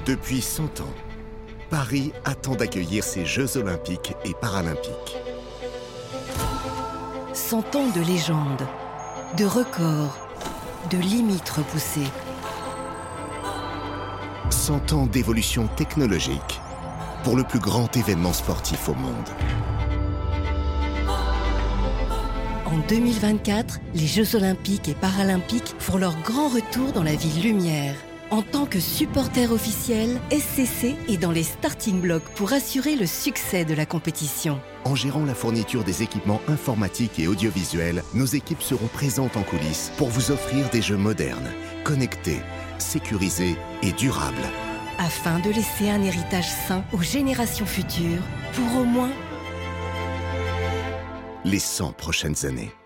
Depuis 100 ans, Paris attend d'accueillir ces Jeux Olympiques et Paralympiques. 100 ans de légende, de records, de limites repoussées. 100 ans d'évolution technologique pour le plus grand événement sportif au monde. En 2024, les Jeux Olympiques et Paralympiques font leur grand retour dans la ville Lumière. En tant que supporter officiel, SCC est dans les starting blocks pour assurer le succès de la compétition. En gérant la fourniture des équipements informatiques et audiovisuels, nos équipes seront présentes en coulisses pour vous offrir des jeux modernes, connectés, sécurisés et durables. Afin de laisser un héritage sain aux générations futures, pour au moins Les 100 prochaines années.